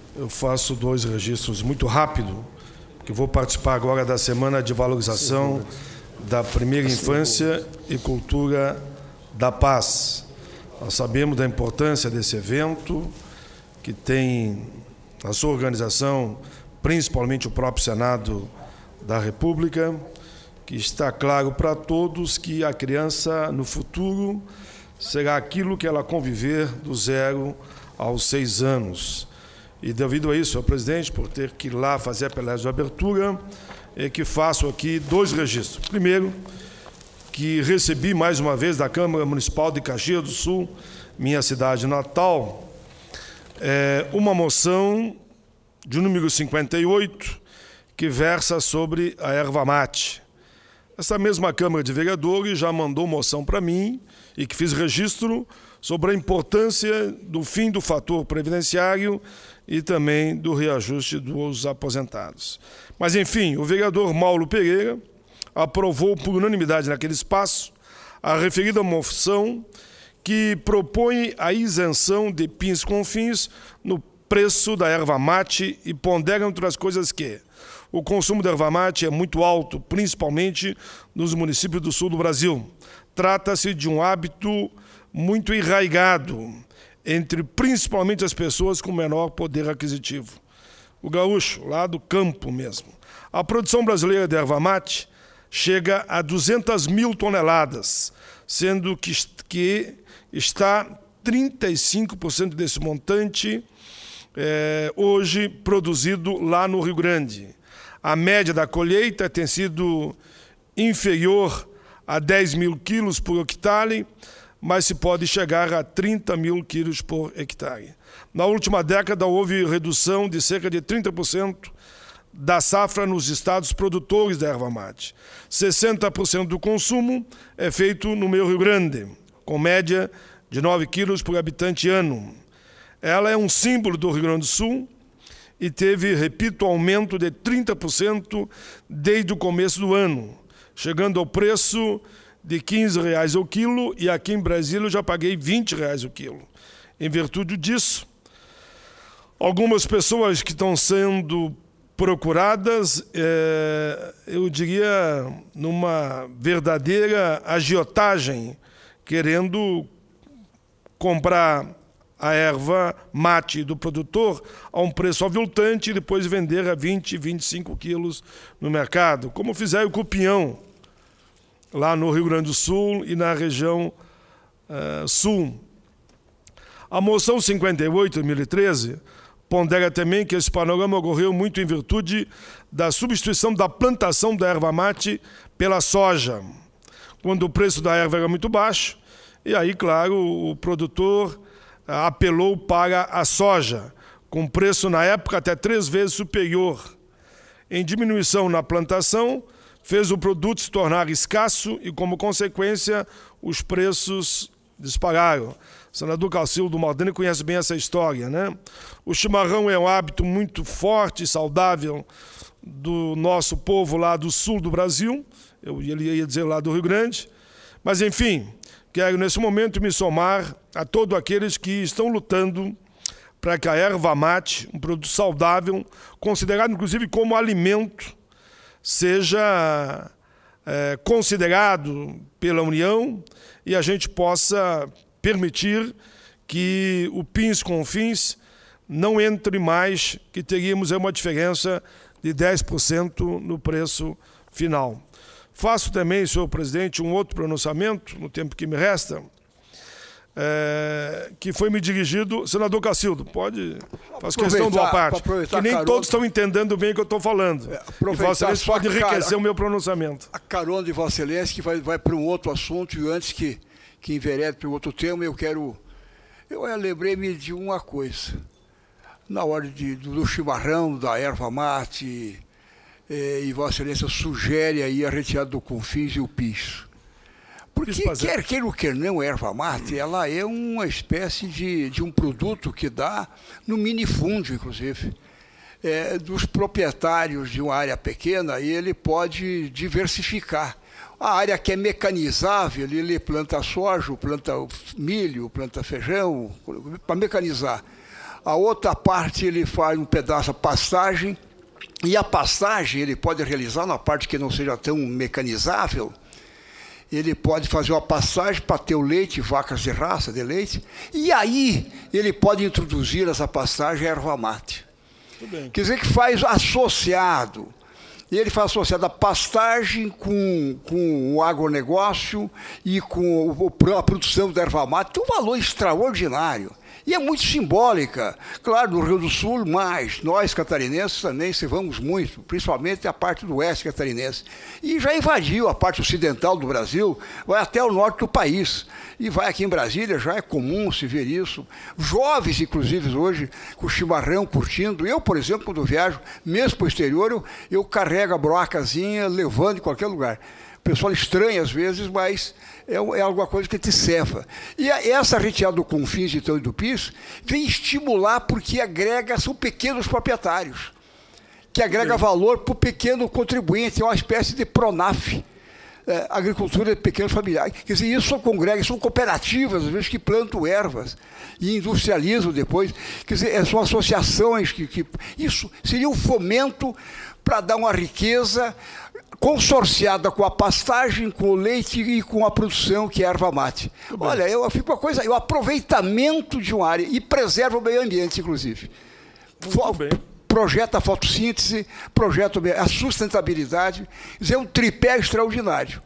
eu faço 2 registros muito rápido, que vou participar agora da Semana de Valorização da Primeira Infância e Cultura da Paz. Nós sabemos da importância desse evento, que tem a sua organização, principalmente o próprio Senado da República, que está claro para todos que a criança, no futuro, será aquilo que ela conviver do 0 aos 6 anos. E devido a isso, senhor presidente, por ter que ir lá fazer a palestra de abertura, é que faço aqui 2 registros. Primeiro, que recebi mais uma vez da Câmara Municipal de Caxias do Sul, minha cidade natal, uma moção de número 58, que versa sobre a erva mate. Essa mesma Câmara de Vereadores já mandou moção para mim e que fiz registro sobre a importância do fim do fator previdenciário e também do reajuste dos aposentados. Mas, enfim, o vereador Mauro Pereira aprovou por unanimidade naquele espaço a referida moção que propõe a isenção de PIS/COFINS no preço da erva mate e pondera, entre as coisas, que o consumo da erva mate é muito alto, principalmente nos municípios do sul do Brasil. Trata-se de um hábito muito enraizado entre principalmente as pessoas com menor poder aquisitivo. O gaúcho, lá do campo mesmo. A produção brasileira de erva mate chega a 200 mil toneladas, sendo que está 35% desse montante hoje produzido lá no Rio Grande. A média da colheita tem sido inferior a 10 mil quilos por hectare, mas se pode chegar a 30 mil quilos por hectare. Na última década, houve redução de cerca de 30% da safra nos estados produtores da erva mate. 60% do consumo é feito no meu Rio Grande, com média de 9 quilos por habitante ano. Ela é um símbolo do Rio Grande do Sul e teve, repito, aumento de 30% desde o começo do ano, chegando ao preço de R$ 15,00 o quilo, e aqui em Brasília eu já paguei R$ 20,00 o quilo. Em virtude disso, algumas pessoas que estão sendo procuradas, eu diria, numa verdadeira agiotagem, querendo comprar a erva mate do produtor a um preço aviltante e depois vender a 20, 25 quilos no mercado, como fizeram com o pinhão, lá no Rio Grande do Sul e na região sul. A moção 58, de 2013, pondera também que esse panorama ocorreu muito em virtude da substituição da plantação da erva mate pela soja, quando o preço da erva era muito baixo, e aí, claro, o produtor apelou para a soja, com preço na época até 3 vezes superior. Em diminuição na plantação, fez o produto se tornar escasso e, como consequência, os preços dispararam. O senador Cacildo Maldini conhece bem essa história, né? O chimarrão é um hábito muito forte e saudável do nosso povo lá do sul do Brasil, ele ia dizer lá do Rio Grande, mas, enfim, quero nesse momento me somar a todos aqueles que estão lutando para que a erva mate, um produto saudável, considerado inclusive como alimento, seja considerado pela União e a gente possa permitir que o PIS/COFINS não entre mais, que teríamos uma diferença de 10% no preço final. Faço também, senhor presidente, um outro pronunciamento, no tempo que me resta, que foi me dirigido... Senador Cacildo, pode... Faço questão de uma parte, que nem todos estão entendendo bem o que eu estou falando. E Vossa Excelência pode enriquecer o meu pronunciamento. A carona de Vossa Excelência, que vai para um outro assunto, e antes que enverede para outro tema, eu lembrei-me de uma coisa. Na hora do chimarrão, da erva mate, e Vossa Excelência sugere aí a retirada do COFINS e o PIS. Porque, quer queira ou quer não, a erva mate, ela é uma espécie de um produto que dá no minifúndio, inclusive, dos proprietários de uma área pequena, e ele pode diversificar. A área que é mecanizável, ele planta soja, planta milho, planta feijão, para mecanizar. A outra parte ele faz um pedaço de pastagem, e a pastagem ele pode realizar na parte que não seja tão mecanizável. Ele pode fazer uma pastagem para ter o leite, vacas de raça, de leite, e aí ele pode introduzir essa pastagem à erva mate. Quer dizer que faz associado. E ele faz associado a pastagem com o agronegócio e com a produção da erva mate. Tem um valor extraordinário. E é muito simbólica. Claro, no Rio do Sul, mas nós catarinenses também servamos muito, principalmente a parte do oeste catarinense. E já invadiu a parte ocidental do Brasil, vai até o norte do país. E vai aqui em Brasília, já é comum se ver isso. Jovens, inclusive, hoje, com chimarrão, curtindo. Eu, por exemplo, quando viajo, mesmo para o exterior, eu carrego a brocazinha, levando em qualquer lugar. O pessoal estranha às vezes, mas é alguma coisa que te ceva. E essa retirada do Confins então, e do PIS vem estimular porque agrega, são pequenos proprietários, que agrega valor para o pequeno contribuinte, é uma espécie de PRONAF, agricultura de pequenos familiares. Quer dizer, isso congrega, são cooperativas, às vezes, que plantam ervas e industrializam depois. Quer dizer, são associações que isso seria um fomento para dar uma riqueza consorciada com a pastagem, com o leite e com a produção, que é a erva mate. Olha, eu fico uma coisa, o aproveitamento de uma área e preserva o meio ambiente, inclusive. Muito bem. Projeta a fotossíntese, projeta a sustentabilidade. Isso é um tripé extraordinário.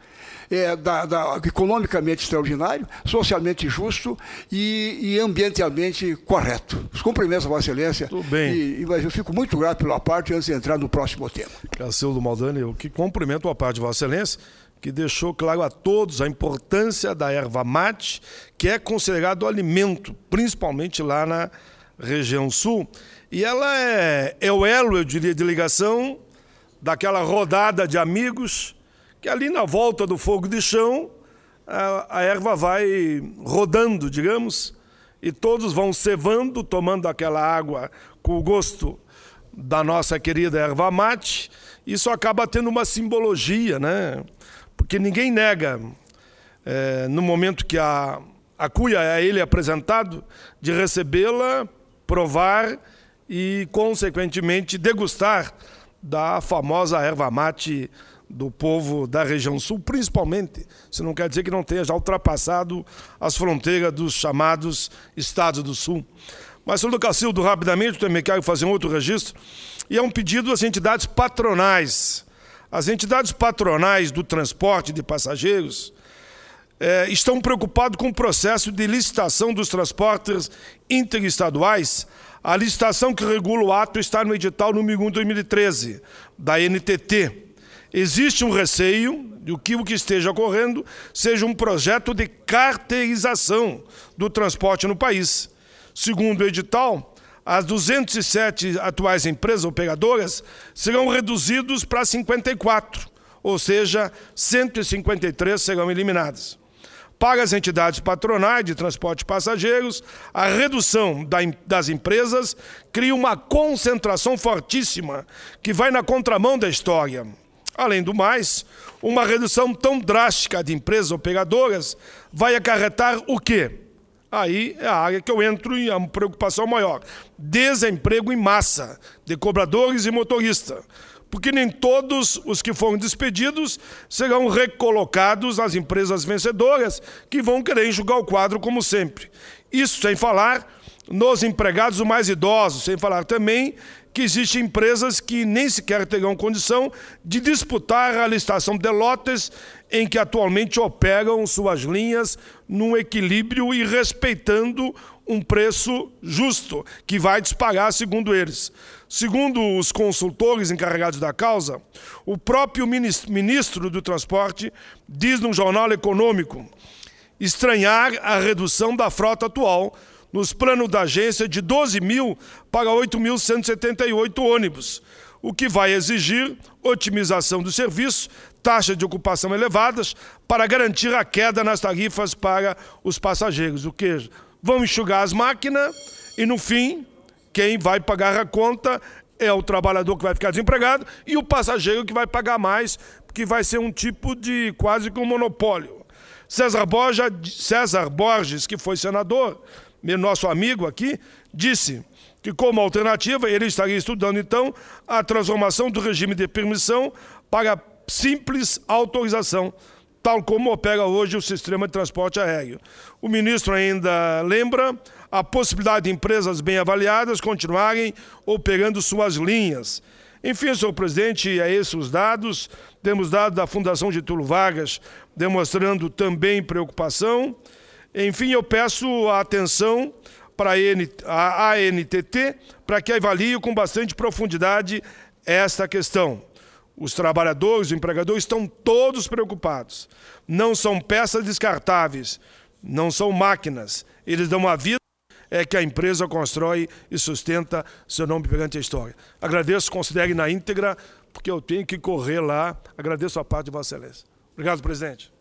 Economicamente extraordinário, socialmente justo e ambientalmente correto. Os cumprimentos a Vossa Excelência. Tudo bem. Mas eu fico muito grato pela parte antes de entrar no próximo tema. Cacildo Maldani, eu que cumprimento a parte de Vossa Excelência, que deixou claro a todos a importância da erva mate, que é considerado alimento, principalmente lá na região sul. E ela é o elo, eu diria, de ligação daquela rodada de amigos que ali na volta do fogo de chão a erva vai rodando, digamos, e todos vão cevando, tomando aquela água com o gosto da nossa querida erva mate. Isso acaba tendo uma simbologia, né? Porque ninguém nega, no momento que a cuia é a ele apresentado, de recebê-la, provar e, consequentemente, degustar da famosa erva mate do povo da região sul, principalmente, isso não quer dizer que não tenha já ultrapassado as fronteiras dos chamados estados do sul. Mas, senhor Cacildo, rapidamente, também quero fazer um outro registro, e é um pedido às entidades patronais. As entidades patronais do transporte de passageiros estão preocupadas com o processo de licitação dos transportes interestaduais. A licitação que regula o ato está no edital número 1 de 2013, da NTT. Existe um receio de que o que esteja ocorrendo seja um projeto de carteirização do transporte no país. Segundo o edital, as 207 atuais empresas operadoras serão reduzidas para 54, ou seja, 153 serão eliminadas. Para as entidades patronais de transporte de passageiros, a redução das empresas cria uma concentração fortíssima que vai na contramão da história. Além do mais, uma redução tão drástica de empresas operadoras vai acarretar o quê? Aí é a área que eu entro e a preocupação maior. Desemprego em massa de cobradores e motoristas. Porque nem todos os que foram despedidos serão recolocados nas empresas vencedoras, que vão querer enxugar o quadro como sempre. Isso sem falar nos empregados mais idosos, sem falar também que existem empresas que nem sequer terão condição de disputar a licitação de lotes em que atualmente operam suas linhas num equilíbrio e respeitando um preço justo, que vai disparar, segundo eles. Segundo os consultores encarregados da causa, o próprio ministro do Transporte diz num jornal econômico estranhar a redução da frota atual nos planos da agência de 12 mil para 8.178 ônibus, o que vai exigir otimização do serviço, taxas de ocupação elevadas, para garantir a queda nas tarifas para os passageiros. O que vão enxugar as máquinas e, no fim, quem vai pagar a conta é o trabalhador que vai ficar desempregado e o passageiro que vai pagar mais, porque vai ser um tipo de quase que um monopólio. César Borges, que foi senador, nosso amigo aqui, disse que, como alternativa, ele estaria estudando, então, a transformação do regime de permissão para simples autorização, tal como opera hoje o sistema de transporte aéreo. O ministro ainda lembra a possibilidade de empresas bem avaliadas continuarem operando suas linhas. Enfim, senhor presidente, é esses os dados. Temos dados da Fundação Getúlio Vargas demonstrando também preocupação. Enfim, eu peço a atenção para a ANTT para que avalie com bastante profundidade esta questão. Os trabalhadores, os empregadores estão todos preocupados. Não são peças descartáveis, não são máquinas. Eles dão a vida que a empresa constrói e sustenta seu nome perante a história. Agradeço, considere na íntegra, porque eu tenho que correr lá. Agradeço a parte de Vossa Excelência. Obrigado, presidente.